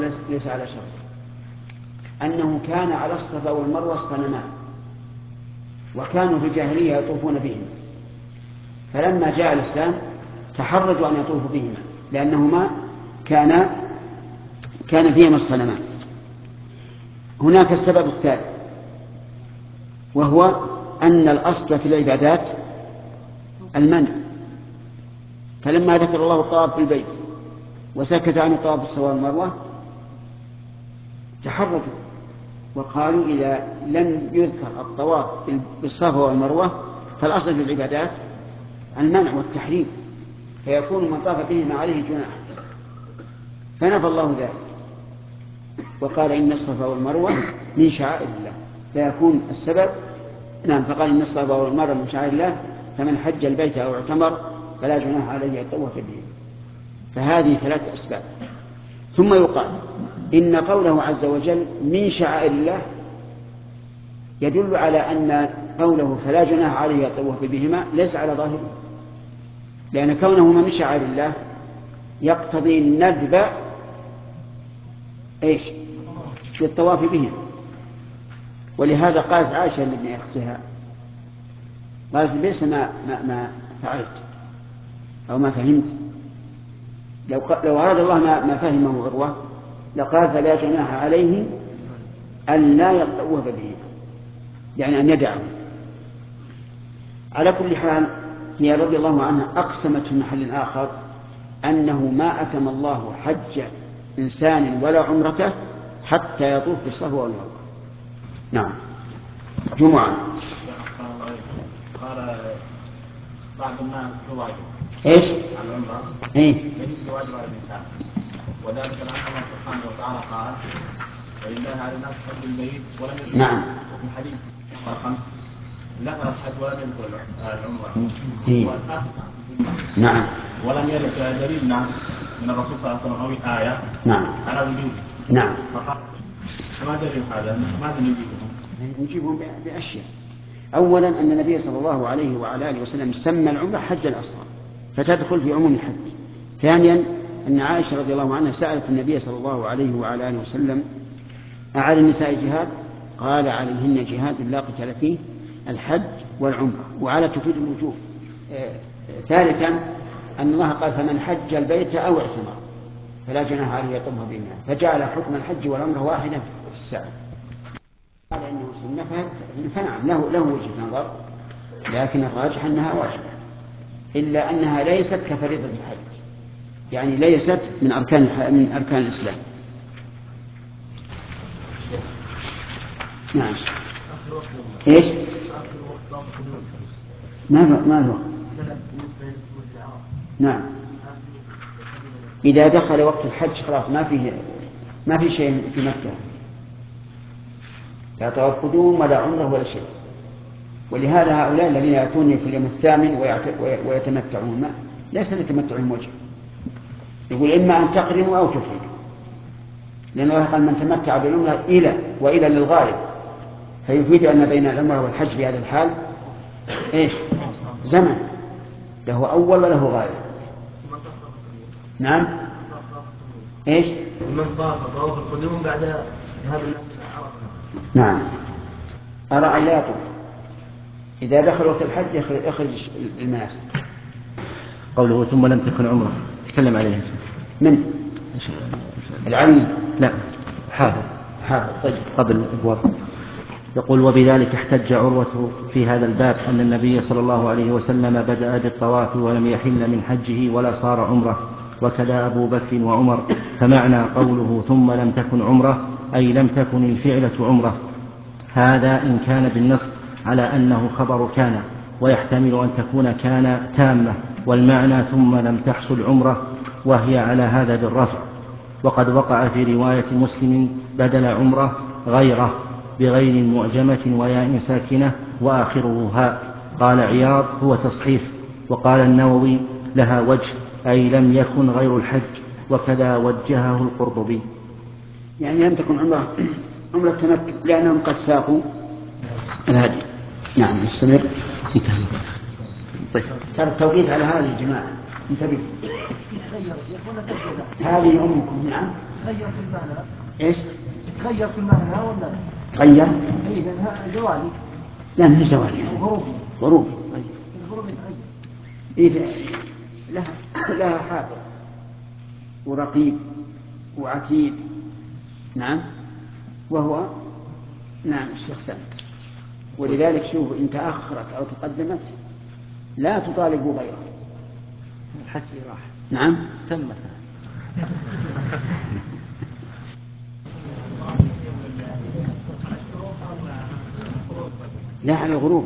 ليس على شرط، أنه كان على الصفا والمروة صنمان، وكانوا في الجاهلية يطوفون بهما، فلما جاء الإسلام تحرجوا أن يطوفوا بهما لأنهما كان فيهما الصنمان. هناك السبب الثالث، وهو أن الأصل في العبادات المنع، فلما ذكر الله الطواف بالبيت وسكت عن الطواف بالصفا والمروة تحرجوا وقالوا إذا لم يذكر الطواف بالصفا والمروة فالأصل في العبادات المنع والتحريم، فيكون من طاف بهما عليه جناح، فنفى الله ذلك وقال إن الصفا والمروة من شعائر الله، فيكون السبب فقال إن الصفا والمروة من شعائر الله فمن حج البيت أو اعتمر فلا جناح عليه أن يطوف به. فهذه 3 أسباب. ثم يقال إن قوله عز وجل من شعائر الله يدل على أن قوله فلا جناح عليه أن يطوف بهما ليس على ظاهره، لأن كونهما من شعائر الله يقتضي الندب للطواف بهما. ولهذا قالت عائشة لابن أختها قالت ليس ما فعلت أو ما فهمت، لو أراد الله ما فهمه عروة لقال فلا جناح عليه أن لا يطوف به، يعني أن يدعه. على كل حال هي رضي الله عنها أقسمت في محل آخر أنه ما أتم الله حج إنسان ولا عمرته حتى يطوف بالصفا والمروة. نعم. جمعة. قال بعض الناس يواجه العمرة ليس بواجب على الإنسان، وذلك لأن الله سبحانه وتعالى قال ولله على الناس حج البيت ولم يذكر. نعم. وفي حديث 5 ذكر الحج ولم يذكر العمرة. نعم. ولم يرد دليل نص من الرسول صلى الله عليه وسلم أو آية على وجوده. نعم. فما دليل هذا؟ ماذا نجيبهم؟ نجيبهم بأشياء. أولا أن النبي صلى الله عليه وعلى آله وسلم سمى العمرة حج الأصغر فتدخل في عموم الحج. ثانيا أن عائشة رضي الله عنها سألت النبي صلى الله عليه وعلى آله وسلم أعلى النساء جهاد؟ قال عليهن جهاد لا قتال فيه الحج والعمرة، وعلى تفيد الوجوب. ثالثا أن الله قال فمن حج البيت أو اعتمر فلا جناح عليه يطوف بهما، فجعل حكم الحج والعمرة واحدا في الساعة. قال إنه سنة فنعم له وجه نظر، لكن الراجح أنها واجبة، إلا أنها ليست كفريضة الحج، يعني ليست من أركان الإسلام. نعم. إيش؟ ما هو؟ نعم. إذا دخل وقت الحج خلاص ما في شيء في مكة، لا طواف قدوم ولا عمره ولا شيء. ولهذا هؤلاء الذين يأتون في اليوم الثامن ويتمتعون ليس لتمتعهم وجه، يقول إما أن تقرنوا أو تفردوا، لأن الله قال من تمتع بالعمرة وإلى للغاية، فيفيد أن بين العمرة والحج في هذا الحال زمن، له أول وله غاية. نعم. من طاف القدوم بعد ذهاب الناس إلى عرفة. نعم. أرى أن لا يطوف إذا دخل وقت الحج يخرج المناسك. قوله ثم لم تكن عمره تكلم عليه من العلي؟ لا، حافظ. طيب. قبل الابواب. يقول وبذلك احتج عروة في هذا الباب أن النبي صلى الله عليه وسلم بدأ بالطواف ولم يحل من حجه ولا صار عمره، وكذا أبو بكر وعمر. فمعنى قوله ثم لم تكن عمره أي لم تكن الفعلة عمره، هذا إن كان بالنص على أنه خبر كان، ويحتمل أن تكون كان تامة، والمعنى ثم لم تحصل عمره، وهي على هذا بالرفع. وقد وقع في رواية مسلم بدل عمره غيره بغير معجمة وياء ساكنة وآخره هاء. قال عياض هو تصحيف. وقال النووي لها وجه أي لم يكن غير الحج، وكذا وجهه القرطبي. يعني لم تكن عمرة تمتع لأنهم قد ساقوا الهدي. نعم. نستمر. طيب. ترى التوقيت على هذه الجماعة انتبه. هذه أمكم. نعم. تغير في المعنى. ايش؟ تغير في المعنى ولا؟ تغير؟ اي لانها زوالي. لا مش زوالي. غروبي. غروبي. الغروبي تغير. إذا لها حافظ ورقيب وعتيد. نعم. وهو نعم الشيخ سامي. ولذلك شوف إن تأخرت أو تقدمت لا تطالبوا غيره. الحدس راح. نعم. تمت. لا على الغروب.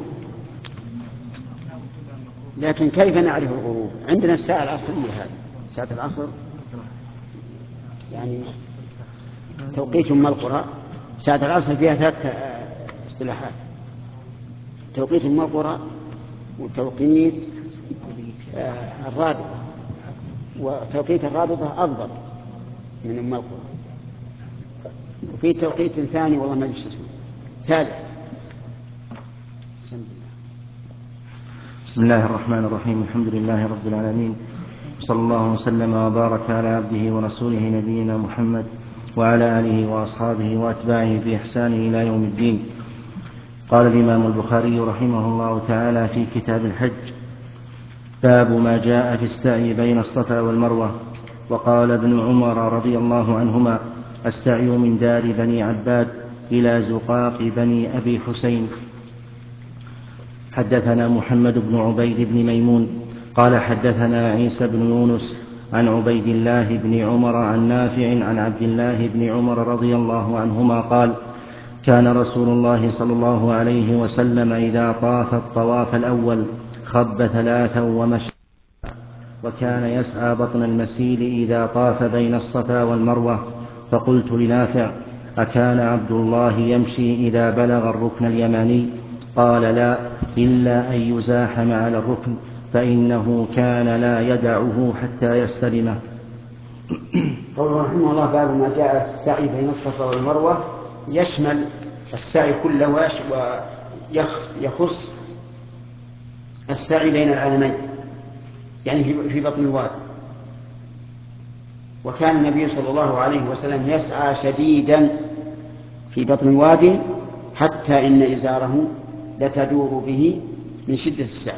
لكن كيف نعرف الغروب؟ عندنا الساعة العصرية هذه ساعة العصر يعني توقيت أم القرى. ساعة العصر فيها 3 اصطلاحات: توقيت أم القرى وتوقيت الرابطة، وتوقيت الرابطة أفضل من أم القرى، وفي توقيت ثاني والله ما أدري اسمه ثالث. بسم الله الرحمن الرحيم. الحمد لله رب العالمين، صلى الله وسلم وبارك على عبده ورسوله نبينا محمد وعلى آله وأصحابه وأتباعه بإحسان إلى يوم الدين. قال الإمام البخاري رحمه الله تعالى في كتاب الحج: باب ما جاء في السعي بين الصفا والمروة. وقال ابن عمر رضي الله عنهما: السعي من دار بني عباد إلى زقاق بني أبي حسين. حدثنا محمد بن عبيد بن ميمون قال حدثنا عيسى بن يونس عن عبيد الله بن عمر عن نافع عن عبد الله بن عمر رضي الله عنهما قال: كان رسول الله صلى الله عليه وسلم إذا طاف الطواف الأول خب 3 ومشى، وكان يسعى بطن المسيل إذا طاف بين الصفا والمروة. فقلت لنافع: أكان عبد الله يمشي إذا بلغ الركن اليماني؟ قال: لا، إلا أن يزاحم على الركن، فإنه كان لا يدعه حتى يستلمه. قوله رحمه الله: باب ما جاء في السعي بين الصفا والمروة، يشمل السعي كله ويخص السعي بين العالمين، يعني في بطن الوادي. وكان النبي صلى الله عليه وسلم يسعى شديدا في بطن الوادي حتى إن إزاره لتدور به من شدة السعي.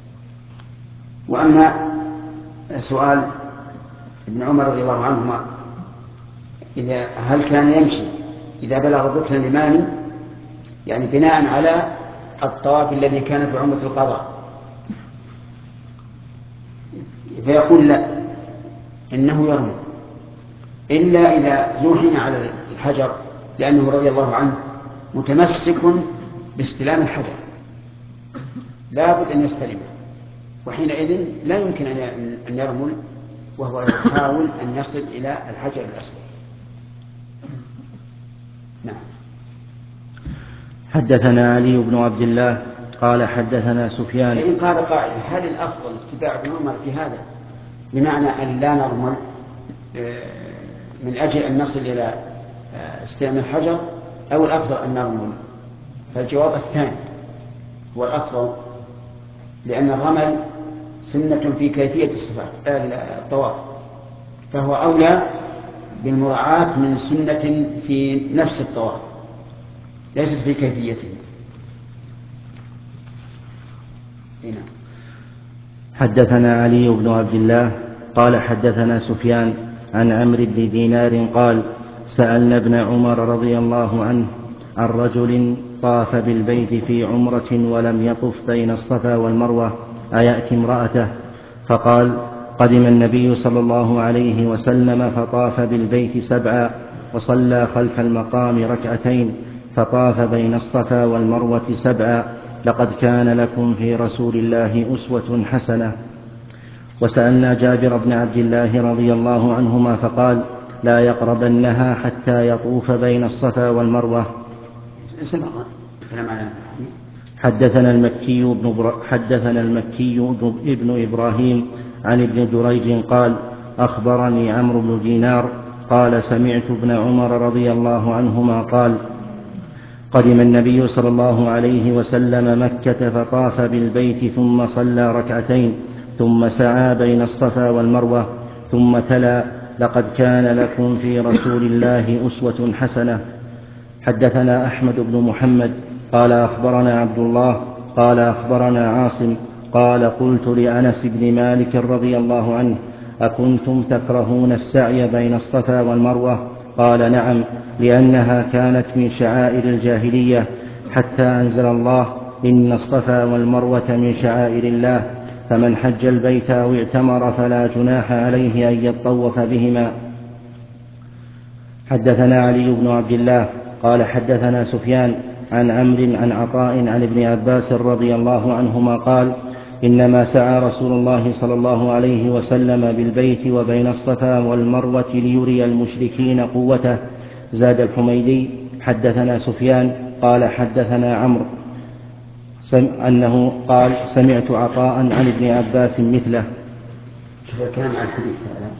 وأما سؤال ابن عمر رضي الله عنهما هل كان يمشي إذا بلغ الركن اليماني، يعني بناء على الطواف الذي كان في عمرة القضاء، فيقول لا، إنه يرمي إلا إذا زوحم على الحجر، لأنه رضي الله عنه متمسك باستلام الحجر، لا بد أن يستلمه، وحينئذ لا يمكن أن يرمل وهو يحاول أن يصل إلى الحجر الأسود. نعم. حدثنا علي بن عبد الله قال حدثنا سفيان. فإن قال قائل: هل الأفضل اتباع ابن عمر في هذا بمعنى أن لا نرمل من أجل أن نصل إلى استلام الحجر، أو الأفضل أن نرمل؟ فالجواب الثاني هو الأفضل، لأن الرمل سنة في كيفية الطواف، فهو أولى بالمراعاة من سنة في نفس الطواف ليست في كيفيته. هنا. حدثنا علي بن عبد الله قال حدثنا سفيان عن عمرو بن دينار قال: سألنا ابن عمر رضي الله عنه عن رجل طاف بالبيت في عمرة ولم يطف بين الصفا والمروة أيأتي امرأته؟ فقال: قدم النبي صلى الله عليه وسلم فطاف بالبيت 7 وصلى خلف المقام 2 فطاف بين الصفا والمروة 7. لقد كان لكم في رسول الله أسوة حسنة. وسألنا جابر بن عبد الله رضي الله عنهما فقال: لا يقربنها حتى يطوف بين الصفا والمروة. حدثنا المكي ابن إبراهيم عن ابن جريج قال: أخبرني عمرو بن دينار قال: سمعت ابن عمر رضي الله عنهما قال: قدم النبي صلى الله عليه وسلم مكة فطاف بالبيت ثم صلى 2 ثم سعى بين الصفا والمروة ثم تلا: لقد كان لكم في رسول الله أسوة حسنة. حدثنا أحمد بن محمد قال أخبرنا عبد الله قال أخبرنا عاصم قال قلت لأنس بن مالك رضي الله عنه أكنتم تكرهون السعي بين الصفا والمروة؟ قال نعم، لأنها كانت من شعائر الجاهلية، حتى أنزل الله إن الصفا والمروة من شعائر الله، فمن حج البيت أو اعتمر فلا جناح عليه أن يطوف بهما. حدثنا علي بن عبد الله قال حدثنا سفيان عن عمرو عن عطاء عن ابن عباس رضي الله عنهما قال إنما سعى رسول الله صلى الله عليه وسلم بالبيت وبين الصفا والمروة ليري المشركين قوته. زاد الحميدي حدثنا سفيان قال حدثنا عمرو أنه قال سمعت عطاء عن ابن عباس مثله. كلام عن الحديث هذا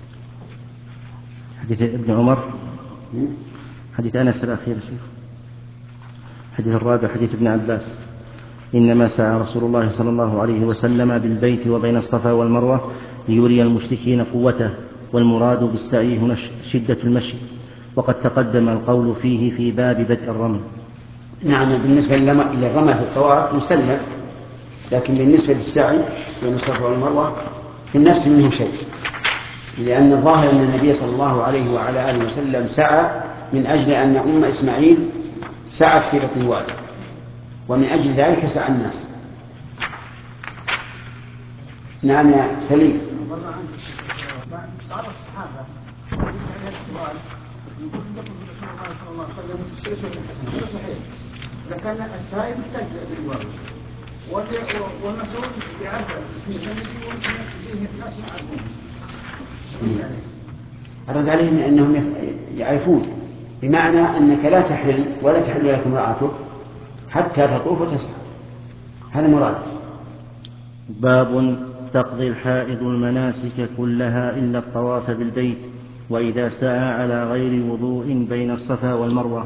حديث ابن عمر، حديث أنس الأخير، حديث الرابع حديث ابن عباس إنما سعى رسول الله صلى الله عليه وسلم بالبيت وبين الصفا والمروة ليري المشركين قوته، والمراد بالسعي هنا شدة المشي، وقد تقدم القول فيه في باب بدء الرمي. نعم، بالنسبة للرمى في الطواف مسلم، لكن بالنسبة للسعي بين الصفا والمروة في النفس منه شيء، لأن الظاهر أن النبي صلى الله عليه وعلى آله وسلم سعى من أجل أن أم إسماعيل سعت في بطن الوادي، ومن أجل ذلك سعى الناس. نعم يا سليم. بعض الصحابة يسأل السؤال يقول لكم رسول الله صلى الله عليه وسلم سيسوي الحسن، هذا صحيح، لكن السائل يحتاج للواقع والمسؤول يعرف فيه ناس يعرفون. أرد عليهم أنهم يعرفون، بمعنى أنك لا تحل ولا تحل لك امرأتك حتى تطوف وتسعى، هذا مراد. باب تقضي الحائض المناسك كلها إلا الطواف بالبيت، وإذا سعى على غير وضوء بين الصفا والمروة.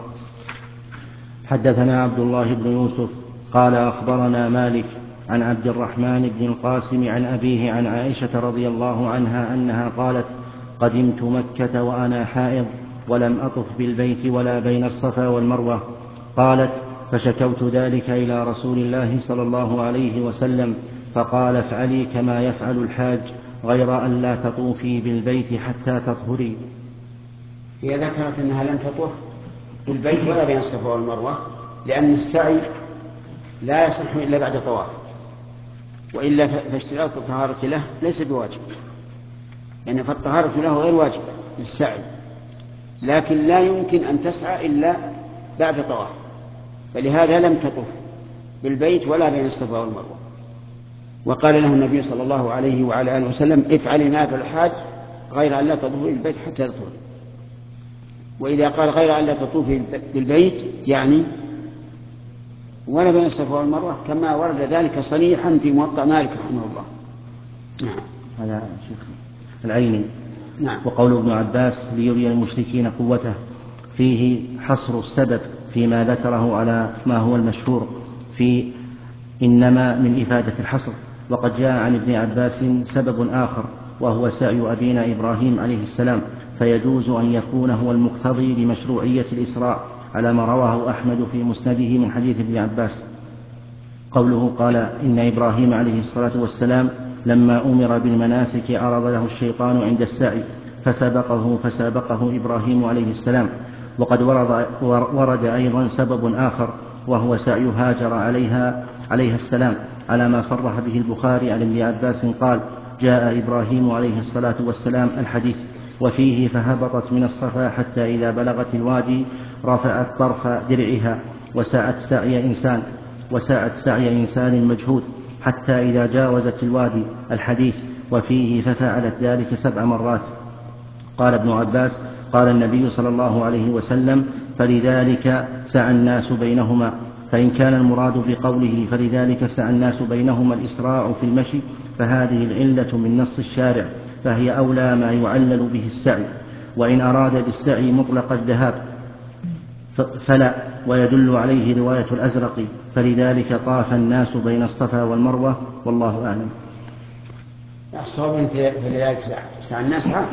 حدثنا عبد الله بن يوسف قال أخبرنا مالك عن عبد الرحمن بن القاسم عن أبيه عن عائشة رضي الله عنها أنها قالت قدمت مكة وأنا حائض ولم أطف بالبيت ولا بين الصفا والمروة. قالت فشكوت ذلك إلى رسول الله صلى الله عليه وسلم فقال افعلي كما يفعل الحاج غير أن لا تطوفي بالبيت حتى تطهري. هي ذكرت أنها لم تطوف بالبيت ولا بين الصفا والمروة، لأن السعي لا يصح إلا بعد طواف، وإلا فاشتراط الطهارة له ليس بواجب، يعني فالطهارة له غير واجب للسعي، لكن لا يمكن أن تسعى إلا بعد طواف، فلهذا لم تطوف بالبيت ولا بين الصفا والمروة. وقال له النبي صلى الله عليه وعلى آله وسلم افعلي ما يفعل الحاج غير أن لا تطوفي بالبيت حتى تطهري. وإذا قال غير أن لا تطوفي بالبيت يعني ولا بين الصفا والمروة، كما ورد ذلك صريحا في موطأ مالك رحمه الله. نعم. هذا شيخ العيني. نعم. وقول ابن عباس ليري المشركين قوته فيه حصر السبب فيما ذكره على ما هو المشهور في إنما من إفادة الحصر. وقد جاء عن ابن عباس سبب آخر وهو سعي أبينا إبراهيم عليه السلام، فيجوز أن يكون هو المقتضي لمشروعية الإسراء على ما رواه أحمد في مسنده من حديث ابن عباس. قوله قال إن إبراهيم عليه الصلاة والسلام لما أمر بالمناسك عرض له الشيطان عند السعي فسابقه إبراهيم عليه السلام. وقد ورد أيضا سبب آخر وهو سعي هاجر عليها السلام على ما صرح به البخاري عن ابن عباس قال جاء إبراهيم عليه الصلاة والسلام الحديث وفيه فهبطت من الصفا حتى إذا بلغت الوادي رفعت طرف درعها وسعت سعي إنسان مجهود حتى إذا جاوزت الوادي الحديث وفيه ففعلت ذلك 7 مرات. قال ابن عباس قال النبي صلى الله عليه وسلم فلذلك سعى الناس بينهما، فإن كان المراد بقوله فلذلك سعى الناس بينهما الإسراع في المشي فهذه العلة من نص الشارع، فهي أولى ما يعلل به السعي. وإن أراد بالسعي مطلق الذهاب فلا، ويدل عليه رواية الأزرق فلذلك طاف الناس بين الصفا والمروة والله أعلم. الصواب فلذلك سعى الناس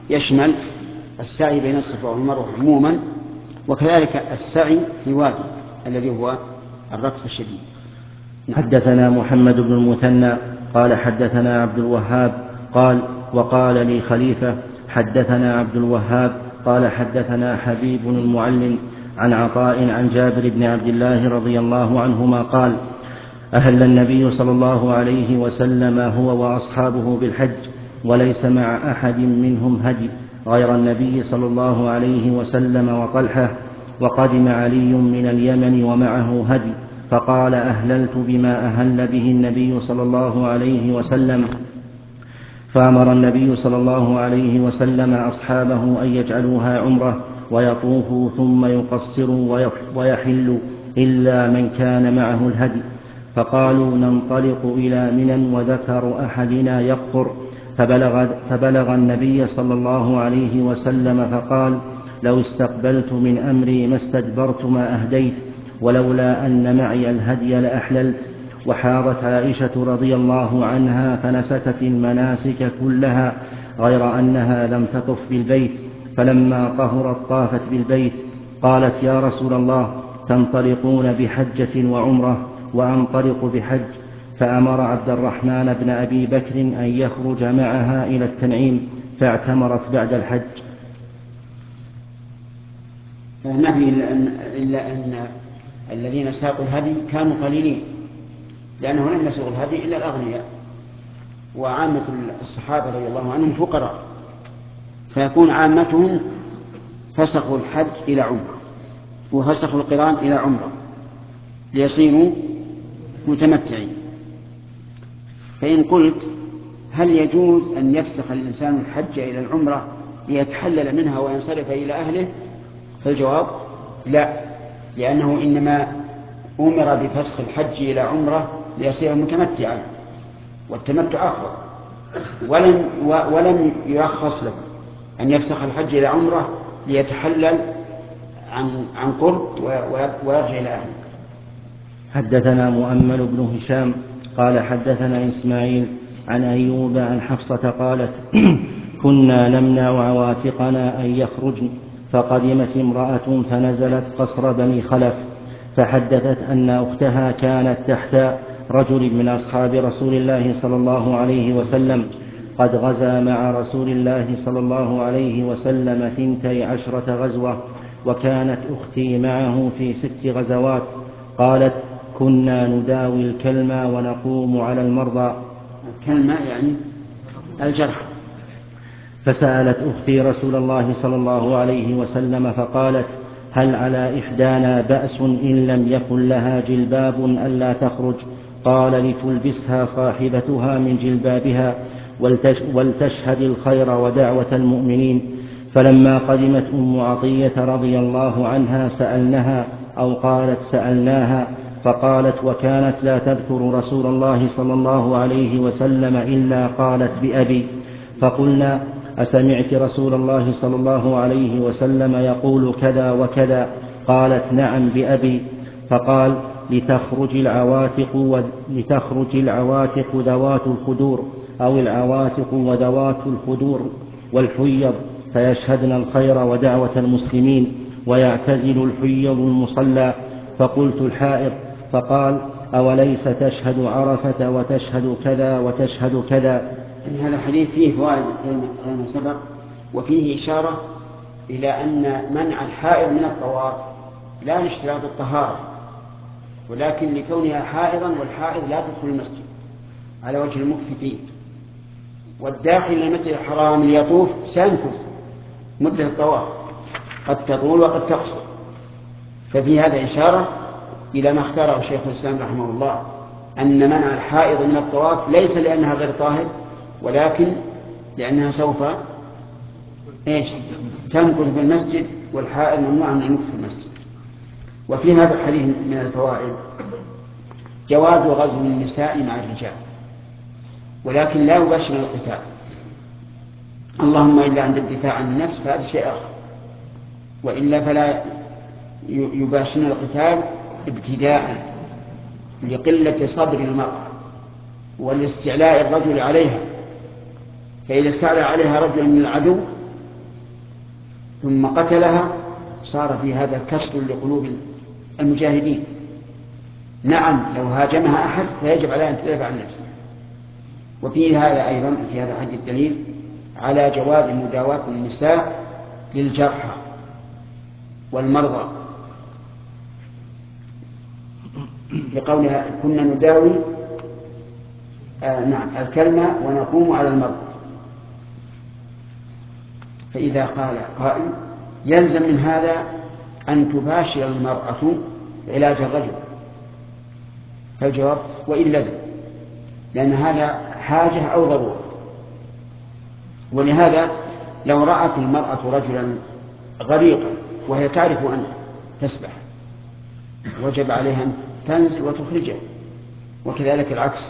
يشمل السعي بين الصفا والمروة عموما، وكذلك السعي في وادي الذي هو الركض الشديد. حدثنا محمد بن المثنى قال حدثنا عبد الوهاب قال وقال لي خليفة حدثنا عبد الوهاب قال حدثنا حبيب المعلم عن عطاء عن جابر بن عبد الله رضي الله عنهما قال أهل النبي صلى الله عليه وسلم هو وأصحابه بالحج وليس مع أحد منهم هدي غير النبي صلى الله عليه وسلم وطلحة، وقدم علي من اليمن ومعه هدي فقال أهللت بما أهل به النبي صلى الله عليه وسلم، فأمر النبي صلى الله عليه وسلم أصحابه أن يجعلوها عمرة ويطوفوا ثم يقصروا ويحلوا إلا من كان معه الهدي، فقالوا ننطلق إلى منى وذكر أحدنا يقطر، فبلغ النبي صلى الله عليه وسلم فقال لو استقبلت من أمري ما استدبرت ما أهديت ولولا أن معي الهدي لأحللت. وحاضت عائشة رضي الله عنها فنسكت المناسك كلها غير أنها لم تطف بالبيت، فلما طهرت طافت بالبيت. قالت يا رسول الله تنطلقون بحجة وعمرة وأنطلق بحج، فأمر عبد الرحمن بن أبي بكر أن يخرج معها إلى التنعيم فاعتمرت بعد الحج. ما في إلا أن الذين ساقوا الهدي كانوا قليلين، لأنه لم يسوق الهدي إلا الأغنياء، وعامة الصحابة رضي الله عنهم فقراء، فيكون عامتهم فسخوا الحج إلى عمرة وفسخوا القران إلى عمرة ليصيروا متمتعين. فإن قلت هل يجوز أن يفسخ الإنسان الحج إلى العمرة ليتحلل منها وينصرف إلى أهله؟ فالجواب لا، لأنه إنما أمر بفسخ الحج إلى عمرة ليصير متمتعا، والتمتع أفضل، ولم يرخص له أن يفسخ الحج إلى عمرة ليتحلل عن قرب ويرجع إلى أهله. حدثنا مؤمل بن هشام قال حدثنا إسماعيل عن أيوب عن حفصة قالت كنا نمنع عواتقنا أن يخرجن، فقدمت امرأة فنزلت قصر بني خلف، فحدثت أن أختها كانت تحت رجل من أصحاب رسول الله صلى الله عليه وسلم قد غزا مع رسول الله صلى الله عليه وسلم 12 غزوة، وكانت أختي معه في 6 غزوات. قالت كنا نداوي الكلمة ونقوم على المرضى. الكلمة يعني الجرح. فسألت أختي رسول الله صلى الله عليه وسلم فقالت هل على إحدانا بأس إن لم يكن لها جلباب ألا تخرج؟ قال لتلبسها صاحبتها من جلبابها ولتشهد الخير ودعوة المؤمنين. فلما قدمت أم عطية رضي الله عنها سألنها أو قالت سألناها، فقالت وكانت لا تذكر رسول الله صلى الله عليه وسلم إلا قالت بأبي. فقلنا أسمعت رسول الله صلى الله عليه وسلم يقول كذا وكذا؟ قالت نعم بأبي. فقال لتخرج العواتق ذوات الخدور أو العواتق وذوات الخدور والحيض فيشهدن الخير ودعوة المسلمين ويعتزل الحيض المصلى. فقلت الحائض. فقال أوليس تشهد عرفة وتشهد كذا وتشهد كذا؟ هذا الحديث فيه فوائد كما سبق، وفيه إشارة إلى أن منع الحائض من الطواف لا لاشتراط الطهارة، ولكن لكونها حائضا، والحائض لا تدخل المسجد على وجه المكث فيه، والداخل المسجد الحرام ليطوف سيمكث مدة الطواف قد تطول وقد تقصر. ففي هذا إشارة إلى ما اختاره شيخ الإسلام رحمه الله، أن منع الحائض من الطواف ليس لأنها غير طاهر، ولكن لأنها سوف تمكث في المسجد، والحائض ممنوع من المكث في المسجد. وفي هذا الحديث من الفوائد جواز غزو النساء مع الرجال، ولكن لا يباشر القتال، اللهم إلا عند الدفاع عن النفس فهذا شيء آخر، وإلا فلا يباشرن القتال ابتداء لقلة صبر المرأة والاستعلاء الرجل عليها، فإذا استعلى عليها رجل من العدو ثم قتلها صار في هذا كسر لقلوب المجاهدين. نعم لو هاجمها أحد فيجب عليه أن تدافع عن نفسه. وفي هذا أيضا في هذا الحديث الدليل على جواز مداواة النساء للجرحى والمرضى، لقولها كنا نداوي الكلمة ونقوم على المرضى. فإذا قال قائل يلزم من هذا أن تباشر المرأة علاج الرجل، فالجواب وإن لزم، لأن هذا حاجة أو ضرورة. ولهذا لو رأت المرأة رجلا غريقا وهي تعرف أن تسبح وجب عليها أن تنزل وتخرجه، وكذلك العكس،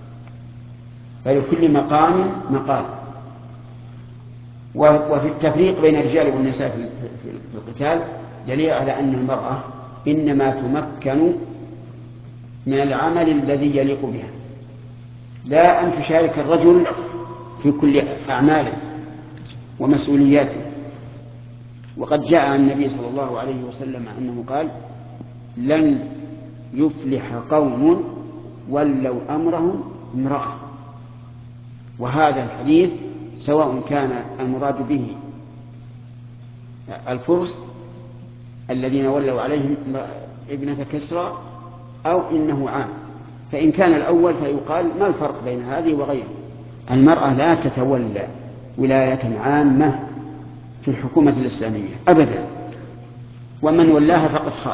فلكل مقام مقال. وفي التفريق بين الرجال والنساء في القتال دليل على أن المرأة إنما تمكن من العمل الذي يليق بها، لا أن تشارك الرجل في كل أعماله ومسؤولياته. وقد جاء عن النبي صلى الله عليه وسلم أنه قال لن يفلح قوم ولوا أمرهم امرأة. وهذا الحديث سواء كان المراد به الفرس الذين ولوا عليهم ابنة كسرى أو إنه عام. فإن كان الأول فيقال ما الفرق بين هذه وغيره؟ المرأة لا تتولى ولاية عامة في الحكومة الإسلامية أبدا، ومن ولاها فقد خاب،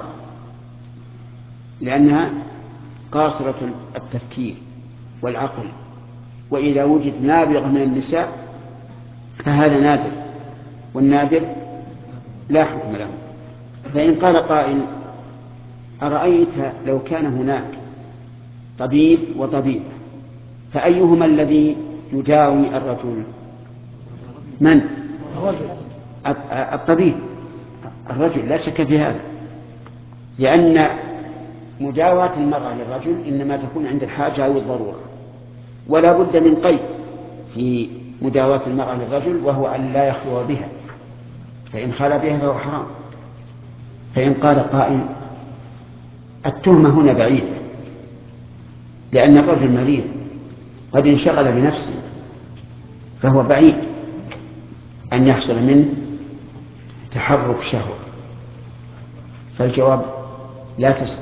لأنها قاصرة التفكير والعقل. وإذا وجد نابغة من النساء فهذا نادر، والنادر لا حكم له. فإن قال قائل أرأيت لو كان هناك طبيب وطبيبة فأيهما الذي يداوي الرجل؟ من؟ الطبيب، الرجل، لا شك في هذا، لأن مداواة المرأة للرجل إنما تكون عند الحاجة أو الضرورة، ولا بد من قيد في مداواة المرأة للرجل، وهو أن لا يخلو بها، فإن خلا بها فهو حرام. فإن قال قائل التهمة هنا بعيدة، لأن الرجل مريض قد انشغل بنفسه، فهو بعيد أن يحصل منه تحرك شهوة. فالجواب لا تسأل.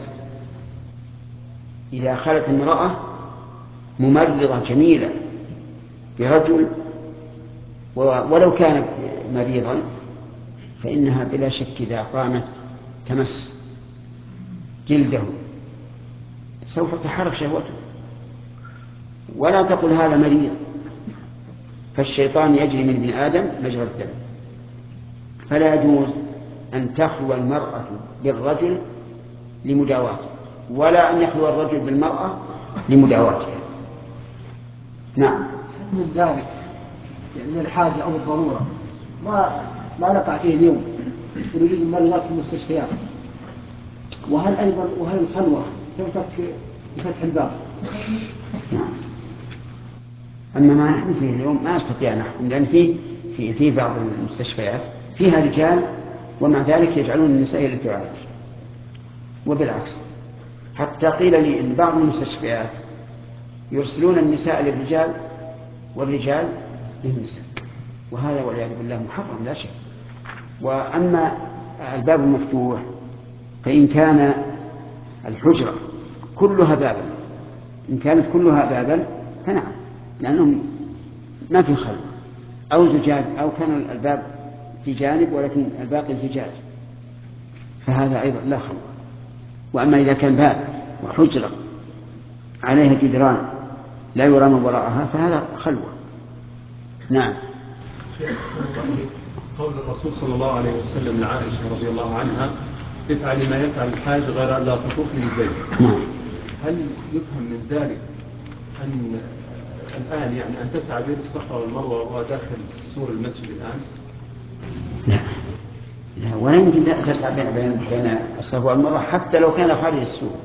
إذا خلت امرأة ممرضة جميلة برجل ولو كان مريضا فإنها بلا شك إذا قامت تمس جلده سوف تحرك شهوته. ولا تقل هذا مريض، فالشيطان يجري من ابن آدم مجرى الدم، فلا يجوز أن تخلو المرأة بالرجل لمداواته، ولا أن يخلو الرجل بالمرأة لمداواتها. نعم. من ذلك يعني الحاجة أو الضرورة ما نقع فيه اليوم ونريد المرضى في المستشفيات، وهل الخلوة تنفك بفتح الباب؟ نعم. أما ما نحن فيه اليوم ما نستطيع أن نحكم، لأن في بعض المستشفيات فيها رجال ومع ذلك يجعلون النساء للتعالج، وبالعكس. حتى قيل لي أن بعض المستشفيات يرسلون النساء للرجال والرجال للنساء، وهذا والعياذ بالله محرم لا شك. وأما الباب المفتوح فإن كان الحجرة كلها بابا، إن كانت كلها بابا فنعم، لأنهم ما في خلق، أو زجاج، أو كان الباب في جانب ولكن الباقي زجاج، فهذا أيضا لا خلق. وأما إذا كان باب وحجرة عليها جدران لا يرى من وراءها فهذا خلوة. نعم. قول الرسول صلى الله عليه وسلم لعائشة رضي الله عنها افعل ما يفعل الحاج غير أن لا تطوفي بالبيت. نعم. هل يفهم من ذلك أن الآن يعني أن تسعى بين الصفا والمروة وهو داخل سور المسجد الآن؟ لا، ولا يمكن تسعى بين الصفا والمروة حتى لو كان خارج السور،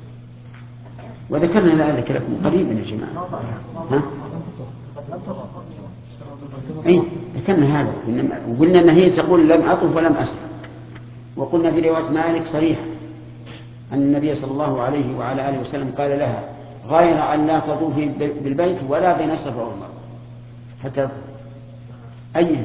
وذكرنا ذلك لكم قريبا يا جماعة. ها؟ أي ذكرنا هذا وقلنا أن هي تقول لم أطف ولم أسعى، وقلنا في رواية مالك صريحة أن النبي صلى الله عليه وعلى آله وسلم قال لها غير أن لا تطوفي بالبيت ولا بين الصفا والمروة حتى أيه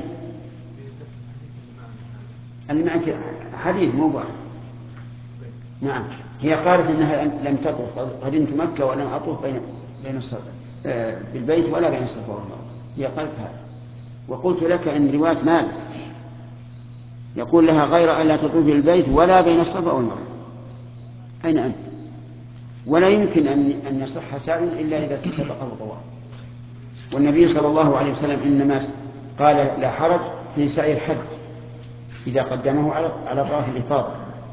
اللي معك حديث مو واحد. نعم هي قالت إنها لم تطوف، قدمت مكة ولم أطوف بين الصفا بالبيت ولا بين الصفا والمروة، هي قالت هذا. وقلت لك أن رواية مالك يقول لها غير أن لا تطوفي بالبيت ولا بين الصفا والمروة. أين أنت؟ ولا يمكن أن يصح سعي إلا إذا سبقه طواف. والنبي صلى الله عليه وسلم إنما قال لا حرج في سعي الحج إذا قدمه على طواف الإفاضة،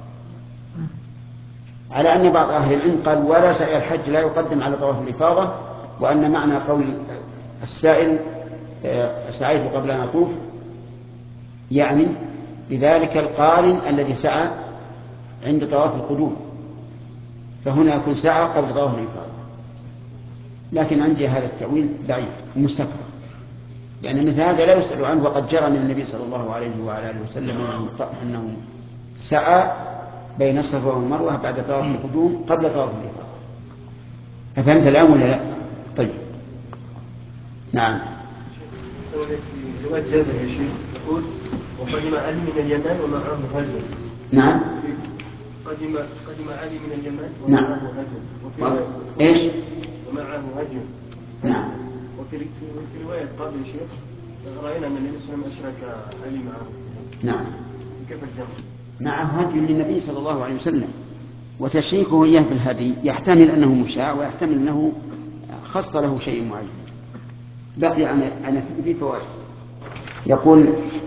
على أن بعض أهل العلم قال ولا سعي الحج لا يقدم على طواف الإفاضة، وأن معنى قول السائل سعيت قبل أن أطوف يعني بذلك القارن الذي سعى عند طواف القدوم، فهنا يكون سعى قبل طواف الإفاضة. لكن عندي هذا التأويل ضعيف ومستكبر، لأن مثل هذا لا يسأل عنه، وقد جرى من النبي صلى الله عليه وعلى آله وسلم أنه سعى بين الصفا والمروة بعد طواف القدوم قبل طواف الإفاضة. أفهمت الآن ولا لا؟ طيب نعم. في رواية جابر يا شيخ يقول وقدم علي من اليمن ومعه هدي. نعم قدم علي من اليمن نعم. ومعه هدي. ايش؟ ومعه هدي. نعم. وفي رواية قبل يا شيخ رأينا أن النبي صلى الله عليه وسلم أشرك علي معه. نعم. كيف الجمع؟ معه هدي للنبي صلى الله عليه وسلم، وتشريكه إياه بالهدي يحتمل أنه مشاع ويحتمل أنه خص له شيء معين. بقي أنا في فوائد. يقول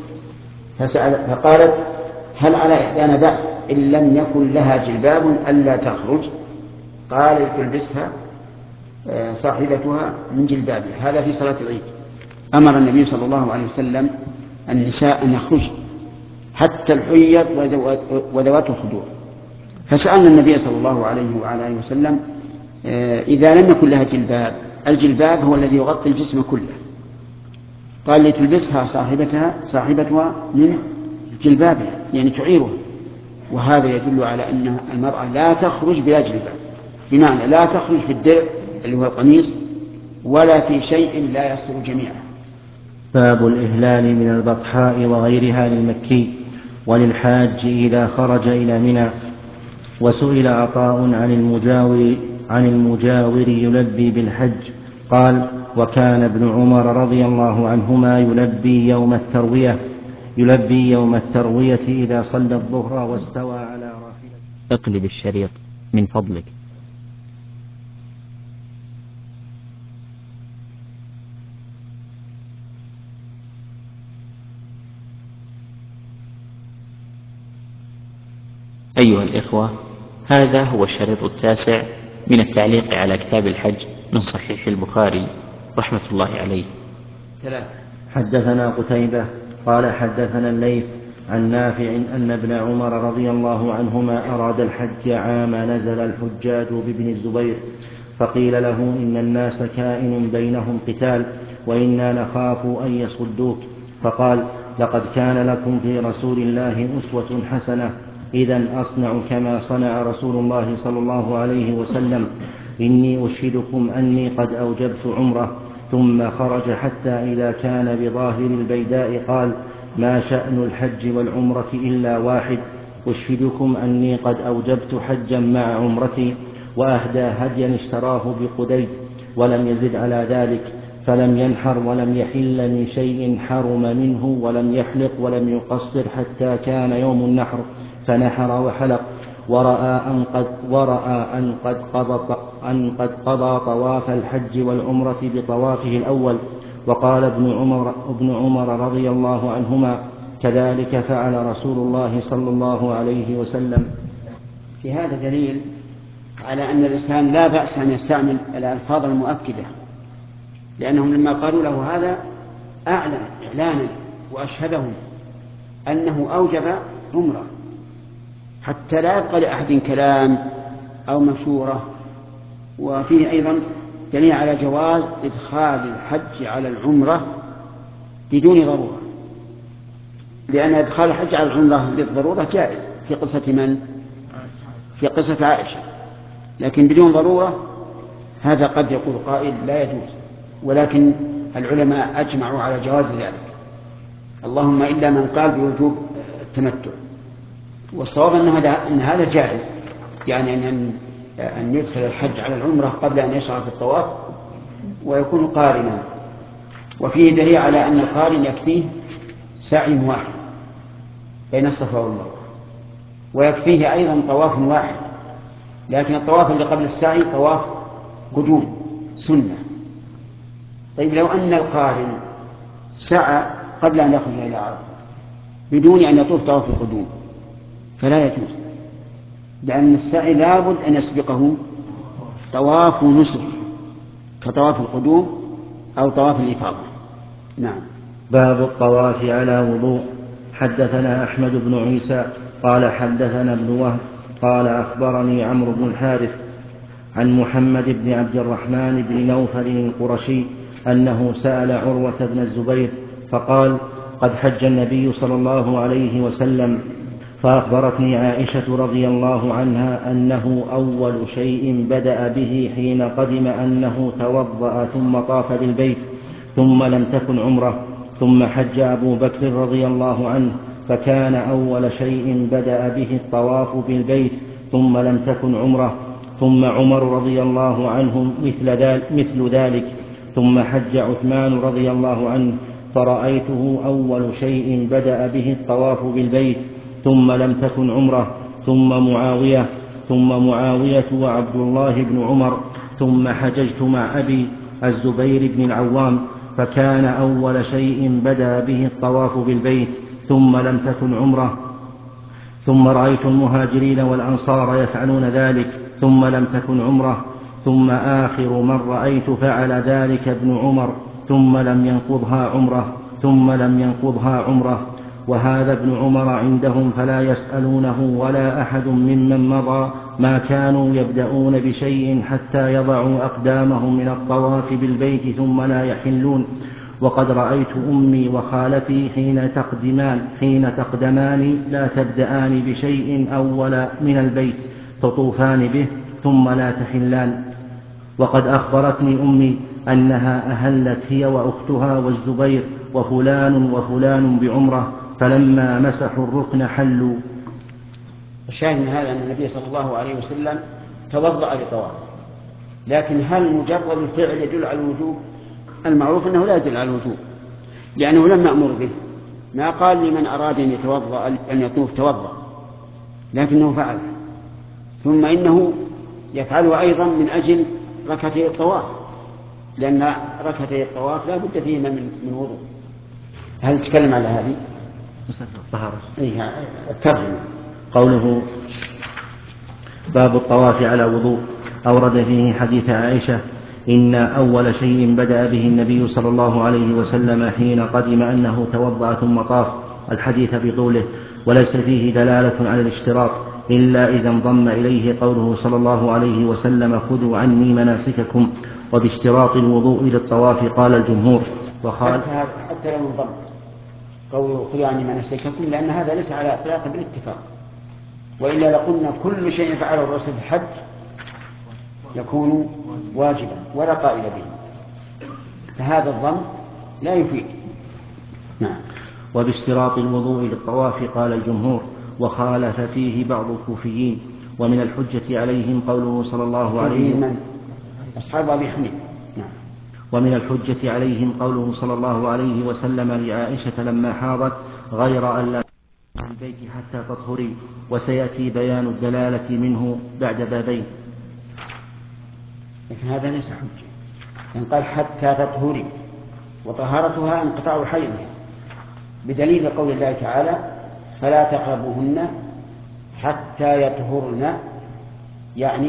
فقالت هل على إحدانا بأس إن لم يكن لها جلباب ألا تخرج؟ قال تلبسها صاحبتها من جلبابها. هذا في صلاة العيد أمر النبي صلى الله عليه وسلم النساء أن يخرج حتى الحيض وذوات الخدور، فسألنا النبي صلى الله عليه وعلى آله وسلم إذا لم يكن لها جلباب، الجلباب هو الذي يغطي الجسم كله، قال لتلبسها صاحبتها من جلبابها يعني تعيرها، وهذا يدل على أن المرأة لا تخرج بلا جلباب، بمعنى لا تخرج في الدرع اللي هو القميص ولا في شيء لا يستر جميعا. باب الإهلال من البطحاء وغيرها للمكي وللحاج إذا خرج إلى منى. وسئل عطاء عن المجاور يلبي بالحج قال وكان ابن عمر رضي الله عنهما يلبي يوم التروية إذا صلى الظهر واستوى على راحلته. اقلب الشريط من فضلك. أيها الإخوة، هذا هو الشريط 9 من التعليق على كتاب الحج من صحيح البخاري رحمة الله عليه. حدثنا قتيبة قال حدثنا الليث عن نافع أن ابن عمر رضي الله عنهما أراد الحج عام نزل الحجاج بابن الزبير، فقيل له إن الناس كائن بينهم قتال وإنا نخاف أن يصدوك، فقال لقد كان لكم في رسول الله أسوة حسنة، إذن أصنع كما صنع رسول الله صلى الله عليه وسلم، إني أشهدكم أني قد أوجبت عمره. ثم خرج حتى إذا كان بظاهر البيداء قال ما شأن الحج والعمرة إلا واحد، أشهدكم أني قد أوجبت حجا مع عمرتي، وأهدى هديا اشتراه بقديد ولم يزد على ذلك، فلم ينحر ولم يحل من شيء حرم منه ولم يحلق ولم يقصر حتى كان يوم النحر، فنحر وحلق، ورأى أن قد قضى طواف الحج والعمرة بطوافه الأول. وقال ابن عمر رضي الله عنهما كذلك فعل رسول الله صلى الله عليه وسلم. في هذا دليل على أن الإنسان لا بأس أن يستعمل الألفاظ المؤكدة، لأنهم لما قالوا له هذا أعلن إعلانا وأشهدهم أنه أوجب عمره، حتى لا يبقى لأحد كلام أو مشورة. وفيه أيضا دليل على جواز إدخال الحج على العمرة بدون ضرورة، لأن إدخال الحج على العمرة للضرورة جائز في قصة من؟ في قصة عائشة، لكن بدون ضرورة هذا قد يقول قائل لا يجوز، ولكن العلماء أجمعوا على جواز ذلك، اللهم إلا من قال بوجوب التمتع. والصواب أن هذا جائز، يعني أن يدخل الحج على العمرة قبل أن يشرع في الطواف ويكون قارنا. وفيه دليل على أن القارن يكفيه سعي واحد بين الصفا والمروة، ويكفيه أيضا طواف واحد، لكن الطواف اللي قبل السعي طواف قدوم سنة. طيب لو أن القارن سعى قبل أن يخرج إلى عرفة بدون أن يطوف طواف القدوم فلا يجوز، لأن السعي لابد أن يسبقه طواف نسك كطواف القدوم أو طواف الإفاضة. نعم. باب الطواف على وضوء. حدثنا أحمد بن عيسى قال حدثنا ابن وهب قال أخبرني عمرو بن الحارث عن محمد بن عبد الرحمن بن نوفل القرشي أنه سأل عروة بن الزبير فقال قد حج النبي صلى الله عليه وسلم، فأخبرتني عائشة رضي الله عنها أنه أول شيء بدأ به حين قدم أنه توضأ ثم طاف بالبيت ثم لم تكن عمره، ثم حج أبو بكر رضي الله عنه فكان أول شيء بدأ به الطواف بالبيت ثم لم تكن عمره، ثم عمر رضي الله عنه مثل ذلك، ثم حج عثمان رضي الله عنه فرأيته أول شيء بدأ به الطواف بالبيت ثم لم تكن عمره، ثم معاوية وعبد الله بن عمر، ثم حججت مع أبي الزبير بن العوام فكان أول شيء بدأ به الطواف بالبيت ثم لم تكن عمره، ثم رأيت المهاجرين والأنصار يفعلون ذلك ثم لم تكن عمره، ثم آخر من رأيت فعل ذلك ابن عمر ثم لم ينقضها عمره. وهذا ابن عمر عندهم فلا يسألونه ولا أحد ممن مضى ما كانوا يبدأون بشيء حتى يضعوا أقدامهم من الطواف بالبيت ثم لا يحلون. وقد رأيت أمي وخالتي حين تقدمان لا تبدأان بشيء أول من البيت تطوفان به ثم لا تحلان. وقد أخبرتني أمي أنها أهلت هي وأختها والزبير وفلان بعمرة فلما مسحوا الركن حلوا. الشاهد من هذا أن النبي صلى الله عليه وسلم توضأ لطواف، لكن هل مجرد الفعل يدل على الوجوب؟ المعروف أنه لا يدل على الوجوب، لأنه لم يأمر به، ما قال لمن أراد أن يتوضأ أن يطوف توضأ، لكنه فعل. ثم إنه يفعله أيضا من أجل ركعتي الطواف، لأن ركعتي الطواف لا بد فيهما من وضوء. هل تكلم على هذه؟ الطهارة. الترجمة. قوله باب الطواف على وضوء. أورد فيه حديث عائشة إن أول شيء بدأ به النبي صلى الله عليه وسلم حين قدم أنه توضأ ثم طاف، الحديث بطوله، وليس فيه دلالة على الاشتراط إلا إذا انضم إليه قوله صلى الله عليه وسلم خذوا عني مناسككم، وباشتراط الوضوء للطواف قال الجمهور. وقال حتى لو انضم قوله خذوا عني مناسككم، لأن هذا ليس على إطلاق بالاتفاق، وإلا لقلنا كل شيء فعله الرسول في الحج يكون واجبا ولا قائل به، فهذا الضم لا يفيد. نعم. وباشتراط الوضوء للطواف قال الجمهور، وخالف فيه بعض الكوفيين. ومن الحجة عليهم قوله صلى الله عليه وسلم أصحاب أبي حنيفة. نعم. ومن الحجة عليهم قوله صلى الله عليه وسلم لعائشة لما حاضت غير أن لا في البيت حتى تطهري، وسيأتي بيان الدلالة منه بعد بابين. لكن هذا ليس حجة، إن قال حتى تطهري، وطهارتها انقطاع حيضها، بدليل قول الله تعالى فلا تقربوهن حتى يطهرن، يعني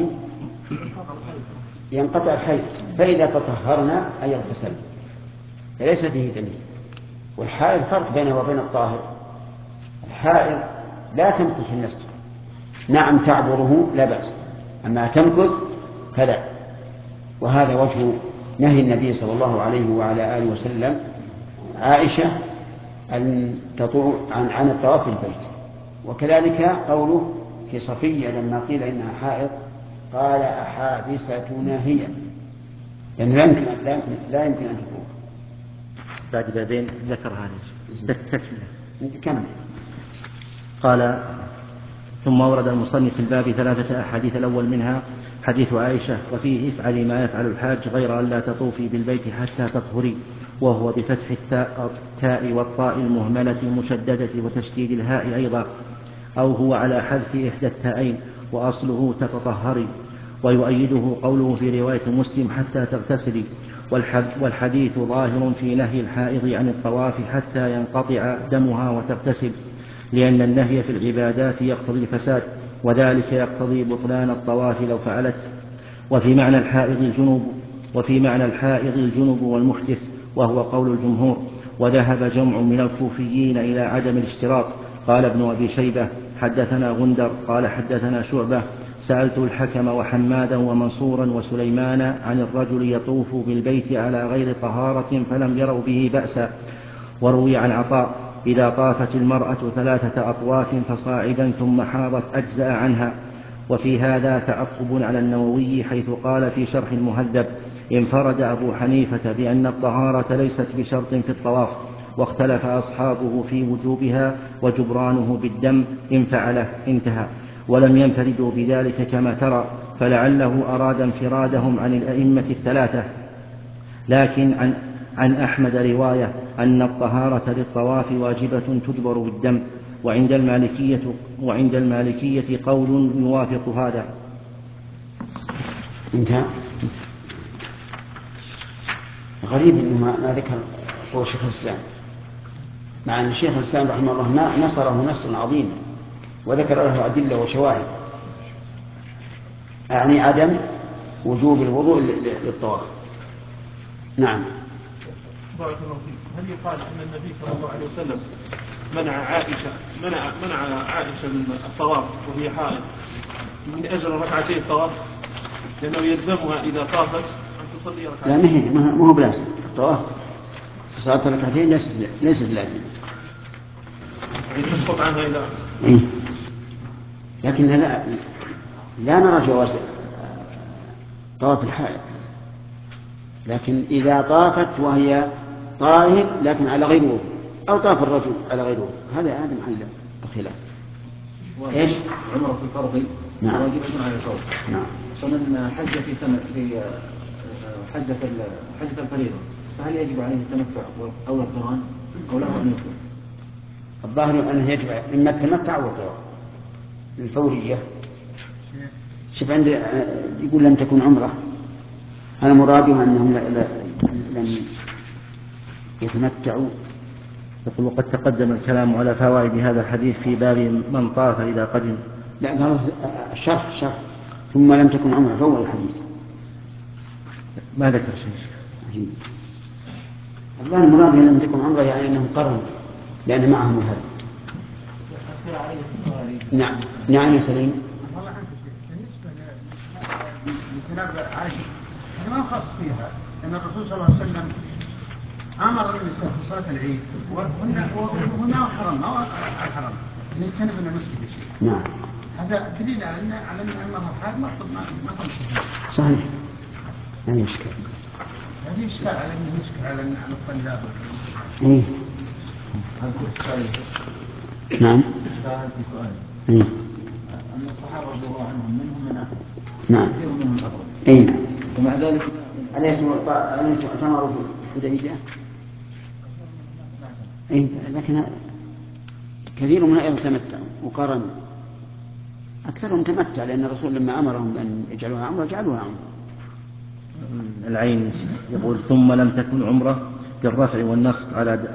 ينقطع الحيض، فإذا تطهرن أي اغتسلن، فليس فيه دليل. والحائض فرق بينه وبين الطاهر، الحائض لا تمكث في المسجد، نعم تعبره لا بأس، أما تمكث فلا. وهذا وجه نهي النبي صلى الله عليه وعلى آله وسلم عائشة أن تطوف عن الطواف بالبيت. وكذلك قوله في صفية لما قيل إنها حائض قال أحابستنا هي، يعني لا يمكن أن تطوف. بعد بابين ذكر هذه تكمل. كمل. قال ثم ورد المصنف في الباب 3 أحاديث. الأول منها حديث عائشة وفيه افعلي ما يفعل الحاج غير أن لا تطوفي بالبيت حتى تطهري، وهو بفتح التاء والطاء المهملة المشددة وتشديد الهاء أيضا، أو هو على حذف إحدى التاءين وأصله تتطهري. ويؤيده قوله في رواية مسلم حتى تغتسلي، والحديث ظاهر في نهي الحائض عن الطواف حتى ينقطع دمها وتغتسل، لأن النهي في العبادات يقتضي الفساد، وذلك يقتضي بطلان الطواف لو فعلت. وفي معنى الحائض الجنب والمحدث، وهو قول الجمهور. وذهب جمع من الكوفيين إلى عدم الاشتراط. قال ابن أبي شيبة حدثنا غندر قال حدثنا شعبة سألت الحكم وحمادا ومنصورا وسليمان عن الرجل يطوف بالبيت على غير طهارة فلم يروا به بأسا. وروي عن عطاء إذا طافت المرأة 3 أطواف فصاعدا ثم حاضت أجزأ عنها. وفي هذا تعقب على النووي حيث قال في شرح المهذب انفرد أبو حنيفة بأن الطهارة ليست بشرط في الطواف، واختلف أصحابه في وجوبها وجبرانه بالدم إن فعله، انتهى. ولم ينفردوا بذلك كما ترى، فلعله أراد انفرادهم عن الأئمة 3. لكن عن أحمد رواية أن الطهارة للطواف واجبة تجبر بالدم، وعند المالكية قول يوافق هذا. انتهى. غريب انه ما ذكر قول شيخ الإسلام، مع ان شيخ الإسلام رحمه الله نصره نصرا عظيما وذكر له أدلة وشواهد، يعني عدم وجوب الوضوء للطواف. نعم. بارك الله فيك. هل يقال ان النبي صلى الله عليه وسلم منع عائشة من الطواف وهي حائض من اجل ركعتي الطواف، لانه يلزمها اذا طافت ان تصلي ركعتين؟ لا، ما هو بلازم الطواف، صلاة ركعتين ليست لازم، يعني تسقط عنها اذا لكن لا نرى جواز طواف الحائض، لكن إذا طافت وهي طاهر لكن على غير وضوء، أو طاف الرجل على غير وضوء، هذا محل الخلاف. ايش؟ عمرة الفرض واجبة على الفرض. نعم. ومن حج في سنة في حجة الفريضة، فهل يجب عليه التمتع أو القران أو له أن يفرض؟ الظاهر أنه يجب إما التمتع أو القران الفورية. شوف عند يقول لم تكن عمرة، أنا مراده أنهم لم يتمتعوا. يقول وقد تقدم الكلام على فوائد هذا الحديث في باب من طاف إذا قدم. لا، قال الشرح ثم لم تكن عمرة فهو الحديث ما ذكر شيء. الله المراد لم تكن عمرة يعني أنهم قرنوا لأن معهم الهدي. نعم يا سليم. والله عنك بالنسبة لجناب عائشة ما خاص فيها أن الرسول صلى الله عليه وسلم أمر النساء في صلاة العيد وهنا حرم أو الحرم أن يجتنبوا المسجد شيء. نعم. هذا دليل على أن أمرها حال ما تنصح. صحيح. هذه إشكال. هذه إشكال على أنه إشكال على الطلاب. إيه. نعم. في سؤال. إيه. أن الصحابة رضي الله عنهم منهم من أخذ. نعم. كثير منهم أخذ. إيه. ومع ذلك أليس اعتمروا في الحديبية؟ إيه، لكن كثير من أهل تمتع وقارنوا، أكثرهم تمتع لأن الرسول لما أمرهم أن يجعلوها عمرة جعلوها عمرة. العين يقول ثم لم تكن عمرة بالرفع والنصب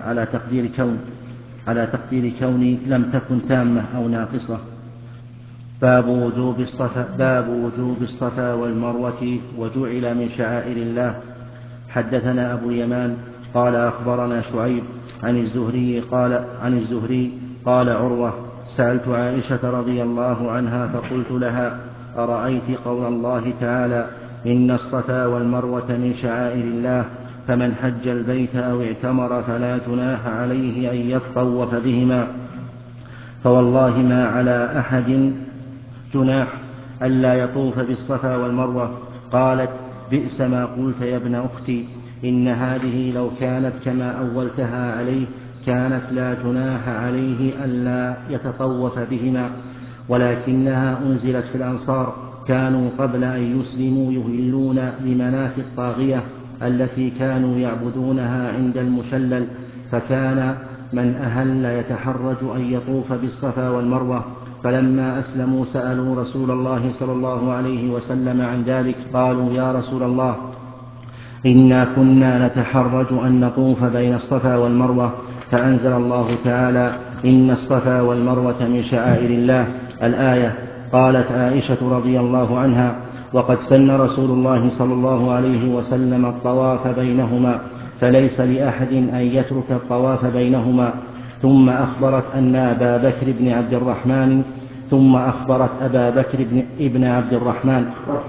على تقدير كون لم تكن تامة أو ناقصة. باب وجوب الصفا والمروة وجعل من شعائر الله. حدثنا أبو اليمان قال أخبرنا شعيب عن الزهري قال عروة سألت عائشة رضي الله عنها فقلت لها أرأيت قول الله تعالى إن الصفا والمروة من شعائر الله فمن حج البيت أو اعتمر فلا جناح عليه أن يطوف بهما. فوالله ما على أحد جناح ألا يطوف بالصفا والمروة. قالت: بئس ما قلت يا ابن أختي، إن هذه لو كانت كما أولتها عليه كانت لا جناح عليه ألا يتطوف بهما، ولكنها أنزلت في الأنصار، كانوا قبل أن يسلموا يهلون لمناة الطاغية التي كانوا يعبدونها عند المشلل، فكان من أهل يتحرج أن يطوف بالصفا والمروة. فلما أسلموا سألوا رسول الله صلى الله عليه وسلم عن ذلك، قالوا: يا رسول الله، إنا كنا نتحرج أن نطوف بين الصفا والمروة. فأنزل الله تعالى: إن الصفا والمروة من شعائر الله، الآية. قالت عائشة رضي الله عنها: وقد سن رسول الله صلى الله عليه وسلم الطواف بينهما، فليس لأحد أن يترك الطواف بينهما. ثم أخبرت أبا بكر بن عبد الرحمن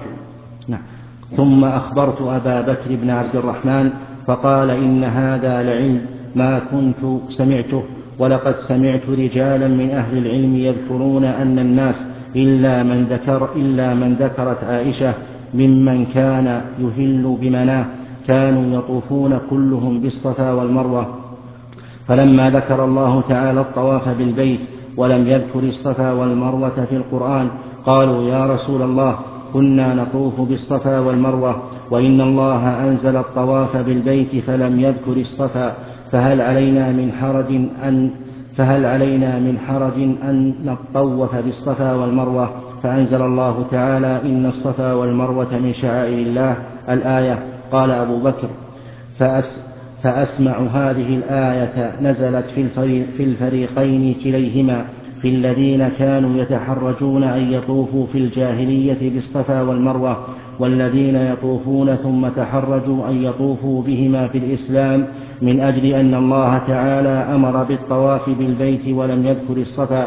ثم أخبرت أبا بكر بن عبد الرحمن فقال: إن هذا لعلم ما كنت سمعته، ولقد سمعت رجالا من أهل العلم يذكرون أن الناس إلا من ذكرت عائشة ممن كان يهل بمناه كانوا يطوفون كلهم بالصفا والمروة. فلما ذكر الله تعالى الطواف بالبيت ولم يذكر الصفا والمروة في القرآن قالوا: يا رسول الله، كنا نطوف بالصفا والمروة، وإن الله أنزل الطواف بالبيت فلم يذكر الصفا، فهل علينا من حرج أن نطوف بالصفا والمروة؟ فأنزل الله تعالى: إن الصفا والمروة من شعائر الله، الآية. قال أبو بكر: فأسمع هذه الآية نزلت في الفريقين كليهما، في الذين كانوا يتحرجون أن يطوفوا في الجاهلية بالصفا والمروة، والذين يطوفون ثم تحرجوا أن يطوفوا بهما في الإسلام، من أجل أن الله تعالى أمر بالطواف بالبيت ولم يذكر الصفا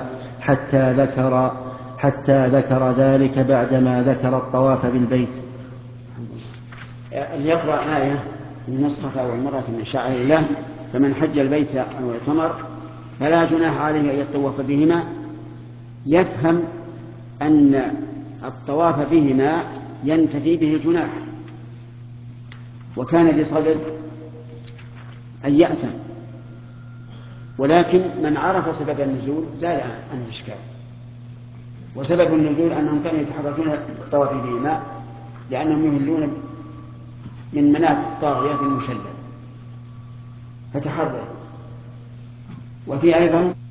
حتى ذكر ذلك بعدما ذكر الطواف بالبيت. ليقرأ آية: إن الصفا والمروة من شعائر الله، فمن حج البيت أو اعتمر فلا جناح عليه أن يطوف بهما، يفهم أن الطواف بهما ينتفي به الجناح، وكان بصدد أن يأثم، ولكن من عرف سبب النزول زال عن الإشكال. وسبب النزول أنهم كانوا يتحرجون بالطواف بهما لأنهم يهلون من مناة الطاغية المشلل فتحرجوا. وفي أيضا